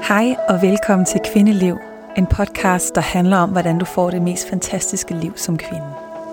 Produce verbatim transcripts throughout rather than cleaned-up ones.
Hej og velkommen til Kvindeliv, en podcast, der handler om, hvordan du får det mest fantastiske liv som kvinde.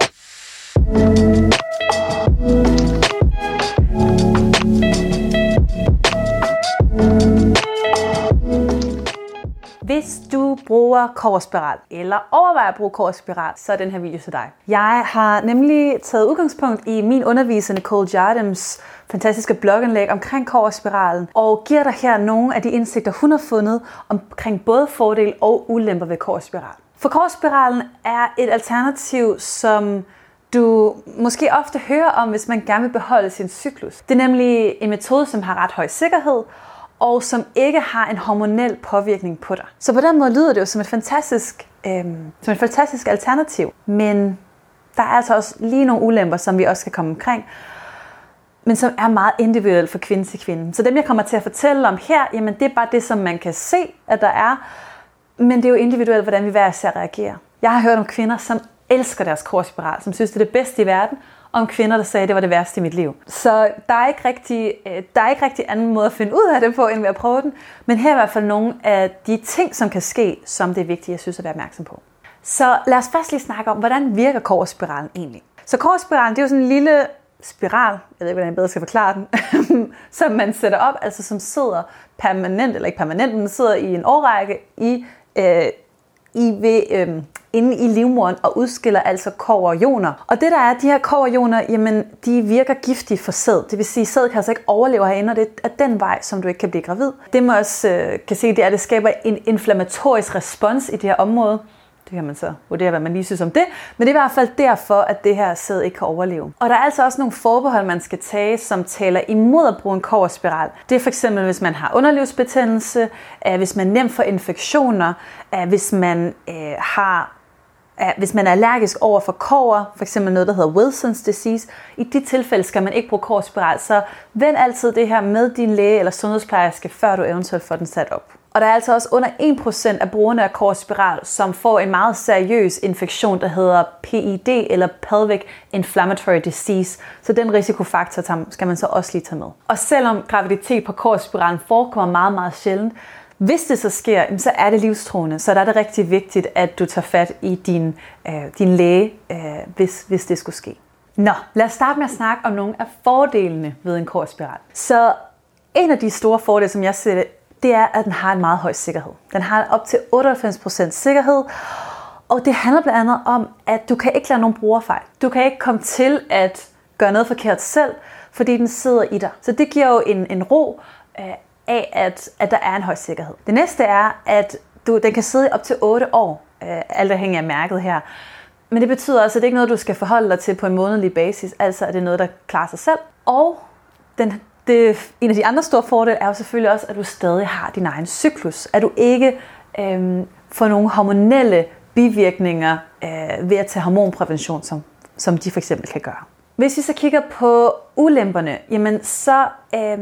Hvis du bruger kobberspiral, eller overvejer at bruge kobberspiral, så er den her video til dig. Jeg har nemlig taget udgangspunkt i min underviser Nicole Jardims fantastiske blogindlæg omkring kobberspiralen, og giver dig her nogle af de indsigter, hun har fundet omkring både fordele og ulemper ved kobberspiral. For kobberspiralen er et alternativ, som du måske ofte hører om, hvis man gerne vil beholde sin cyklus. Det er nemlig en metode, som har ret høj sikkerhed, og som ikke har en hormonel påvirkning på dig. Så på den måde lyder det jo som et fantastisk, øh, som et fantastisk alternativ. Men der er altså også lige nogle ulemper, som vi også skal komme omkring, men som er meget individuelt fra kvinde til kvinde. Så dem, jeg kommer til at fortælle om her, jamen det er bare det, som man kan se, at der er. Men det er jo individuelt, hvordan vi hver især reagerer. Jeg har hørt om kvinder, som elsker deres kobberspiral, som synes, det er det bedste i verden, og om kvinder, der sagde, at det var det værste i mit liv. Så der er ikke rigtig, der er ikke rigtig anden måde at finde ud af det på, end ved at prøve den. Men her er i hvert fald nogle af de ting, som kan ske, som det er vigtigt, jeg synes at være opmærksom på. Så lad os først lige snakke om, hvordan virker kobberspiralen egentlig. Så kobberspiralen, det er jo sådan en lille spiral, jeg ved ikke, hvordan jeg bedre skal forklare den, som man sætter op, altså som sidder permanent, eller ikke permanent, men sidder i en årrække i, øh, i ved, øh, inde i livmoderen og udskiller altså kobberioner. Og det der er, de her kobberioner, jamen de virker giftige for sæd. Det vil sige, at sæd kan altså ikke overleve herinde, og det er den vej, som du ikke kan blive gravid. Det man også øh, kan se, det er, at det skaber en inflammatorisk respons i det her område. Det kan man så vurdere, hvad man lige synes om det. Men det er i hvert fald derfor, at det her sæd ikke kan overleve. Og der er altså også nogle forbehold, man skal tage, som taler imod at bruge en kobberspiral. Det er for eksempel, hvis man har underlivsbetændelse, hvis man er nemt for infektioner, hvis man øh, har Hvis man er allergisk over for kobber, for eksempel noget, der hedder Wilson's disease, i de tilfælde skal man ikke bruge kobberspiral. Så vend altid det her med din læge eller sundhedsplejerske, før du eventuelt får den sat op. Og der er altså også under en procent af brugerne af kobberspiral, som får en meget seriøs infektion, der hedder P I D eller Pelvic Inflammatory Disease. Så den risikofaktor skal man så også lige tage med. Og selvom graviditet på kobberspiralen forekommer meget, meget sjældent, hvis det så sker, så er det livstruende, så der er det rigtig vigtigt, at du tager fat i din, øh, din læge, øh, hvis, hvis det skulle ske. Nå, lad os starte med at snakke om nogle af fordelene ved en kobberspiral. Så en af de store fordele, som jeg ser det, det er, at den har en meget høj sikkerhed. Den har op til otteoghalvfems procent sikkerhed, og det handler blandt andet om, at du kan ikke lade nogen brugerfejl. Du kan ikke komme til at gøre noget forkert selv, fordi den sidder i dig. Så det giver jo en, en ro, øh, af, at, at der er en høj sikkerhed. Det næste er, at du, den kan sidde op til otte år, øh, alt afhængig af mærket her. Men det betyder også, at det ikke er noget, du skal forholde dig til på en månedlig basis, altså at det er noget, der klarer sig selv. Og den, det, en af de andre store fordele er jo selvfølgelig også, at du stadig har din egen cyklus. At du ikke øh, får nogle hormonelle bivirkninger øh, ved at tage hormonprævention, som, som de for eksempel kan gøre. Hvis vi så kigger på ulemperne, jamen så Øh,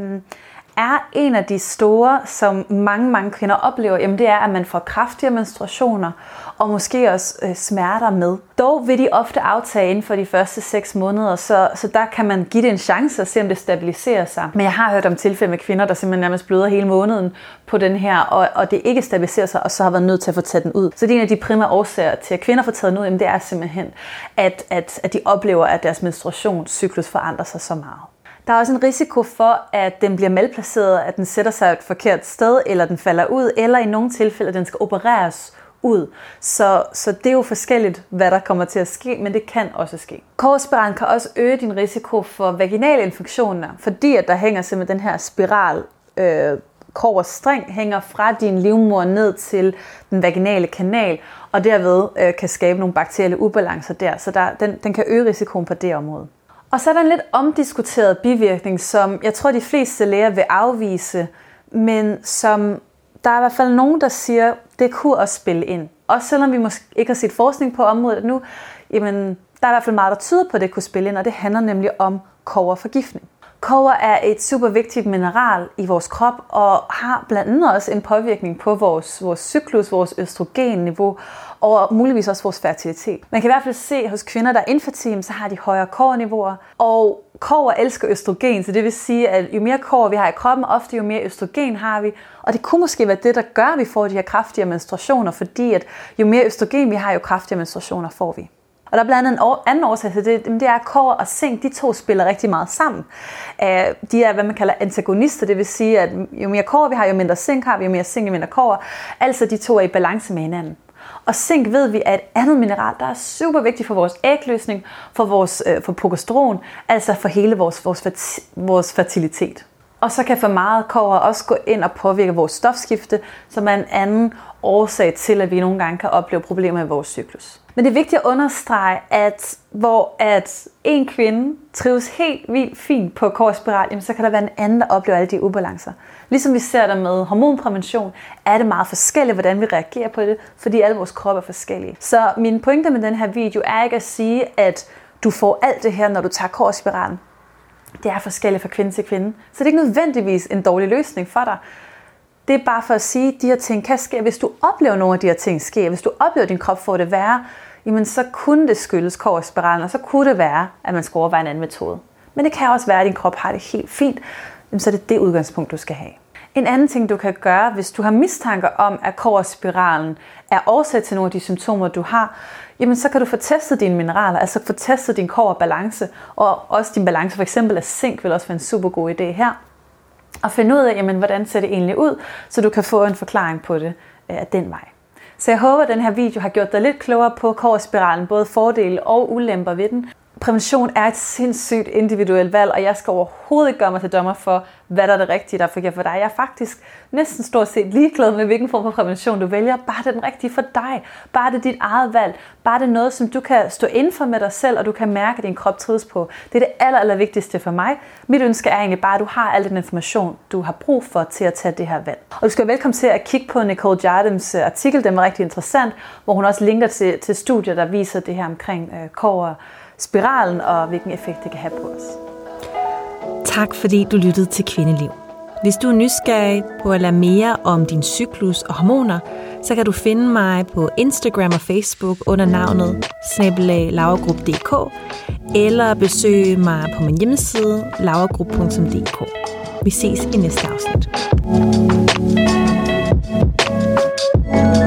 er en af de store, som mange, mange kvinder oplever, jamen det er, at man får kraftige menstruationer og måske også øh, smerter med. Dog vil de ofte aftage inden for de første seks måneder, så, så der kan man give det en chance og se, om det stabiliserer sig. Men jeg har hørt om tilfælde med kvinder, der simpelthen nærmest bløder hele måneden på den her, og, og det ikke stabiliserer sig, og så har været nødt til at få taget den ud. Så det er en af de primære årsager til, at kvinder får taget den ud, jamen det er simpelthen, at, at, at de oplever, at deres menstruationscyklus forandrer sig så meget. Der er også en risiko for, at den bliver malplaceret, at den sætter sig et forkert sted, eller den falder ud, eller i nogle tilfælde, at den skal opereres ud. Så, så det er jo forskelligt, hvad der kommer til at ske, men det kan også ske. Kobberspiralen kan også øge din risiko for vaginale infektioner, fordi at der hænger simpelthen den her spiral, øh, kobberstreng hænger fra din livmoder ned til den vaginale kanal, og derved øh, kan skabe nogle bakterielle ubalancer der, så der, den, den kan øge risikoen på det område. Og så er der en lidt omdiskuteret bivirkning, som jeg tror, de fleste læger vil afvise, men som der er i hvert fald nogen, der siger, det kunne også spille ind. Også selvom vi måske ikke har set forskning på området nu, jamen, der er i hvert fald meget, der tyder på, at det kunne spille ind, og det handler nemlig om kobberforgiftning. Kobber er et super vigtigt mineral i vores krop og har blandt andet også en påvirkning på vores, vores cyklus, vores østrogenniveau og muligvis også vores fertilitet. Man kan i hvert fald se hos kvinder, der er infertile, så har de højere kobberniveauer, og kobber elsker østrogen, så det vil sige, at jo mere kobber vi har i kroppen, ofte jo mere østrogen har vi. Og det kunne måske være det, der gør, at vi får de her kraftige menstruationer, fordi at jo mere østrogen vi har, jo kraftige menstruationer får vi. Og der er blandt andet en anden årsag til det, det er, at kobber og zink, de to spiller rigtig meget sammen. De er, hvad man kalder antagonister, det vil sige, at jo mere kobber vi har, jo mindre zink har vi, jo mere zink, jo mindre kobber. Altså de to er i balance med hinanden. Og zink ved vi er et andet mineral, der er super vigtigt for vores ægløsning, for, vores, øh, for progesteron, altså for hele vores, vores, vores fertilitet. Og så kan for meget kobber også gå ind og påvirke vores stofskifte, som er en anden årsag til, at vi nogle gange kan opleve problemer i vores cyklus. Men det er vigtigt at understrege, at hvor at en kvinde trives helt vildt fint på kobberspiral, jamen så kan der være en anden, der oplever alle de ubalancer. Ligesom vi ser der med hormonprævention, er det meget forskelligt, hvordan vi reagerer på det, fordi alle vores kroppe er forskellige. Så min pointe med den her video er ikke at sige, at du får alt det her, når du tager kobberspiralen. Det er forskelligt fra kvinde til kvinde, så det er ikke nødvendigvis en dårlig løsning for dig. Det er bare for at sige, at de her ting kan ske. Hvis du oplever nogle af de her ting ske, hvis du oplever, at din krop får det værre, jamen så kunne det skyldes kobberspiralen, og så kunne det være, at man skal overveje en anden metode. Men det kan også være, at din krop har det helt fint, så er det det udgangspunkt, du skal have. En anden ting, du kan gøre, hvis du har mistanker om, at kobberspiralen er årsag til nogle af de symptomer, du har, jamen så kan du få testet dine mineraler, altså få testet din kobberbalance, og også din balance for eksempel af zink vil også være en super god idé her. Og finde ud af, jamen, hvordan ser det egentlig ud, så du kan få en forklaring på det øh, af den vej. Så jeg håber, at den her video har gjort dig lidt klogere på kobberspiralen, både fordele og ulemper ved den. Prævention er et sindssygt individuelt valg, og jeg skal overhovedet ikke gøre mig til dommer for, hvad der er det rigtige, der fungerer for dig. Jeg er faktisk næsten stort set ligeglad med, hvilken form for prævention du vælger. Bare det er den rigtige for dig. Bare det er dit eget valg. Bare det er noget, som du kan stå inden for med dig selv, og du kan mærke, at din krop trives på. Det er det aller, aller vigtigste for mig. Mit ønske er egentlig bare, at du har al den information, du har brug for til at tage det her valg. Og du skal være velkommen til at kigge på Nicole Jardims artikel. Den var rigtig interessant, hvor hun også linker til, til studier, der viser det her omkring øh, kobber, spiralen og hvilken effekt det kan have på os. Tak fordi du lyttede til Kvindeliv. Hvis du er nysgerrig på at lære mere om din cyklus og hormoner, så kan du finde mig på Instagram og Facebook under navnet snabel-a lauragrup punktum d k eller besøge mig på min hjemmeside lauragrup punktum d k. Vi ses i næste afsnit.